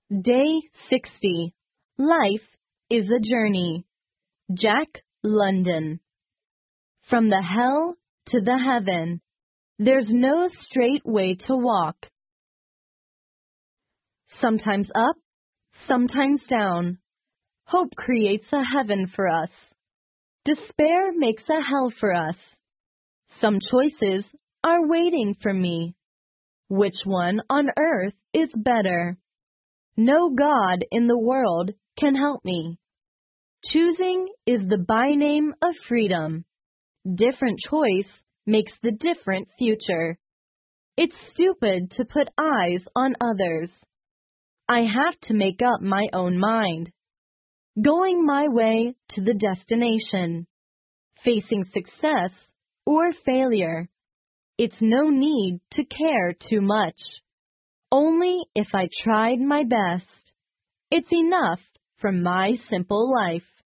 Day 60. Life is a journey. Jack London. From the hell to the heaven, there's no straight way to walk. Sometimes up, sometimes down. Hope creates a heaven for us. Despair makes a hell for us. Some choices are waiting for me. Which one on earth is better? No God in the world can help me. Choosing is the byname of freedom. Different choice makes the different future. It's stupid to put eyes on others. I have to make up my own mind. Going my way to the destination. Facing success or failure. It's no need to care too much. Only if I tried my best. It's enough for my simple life.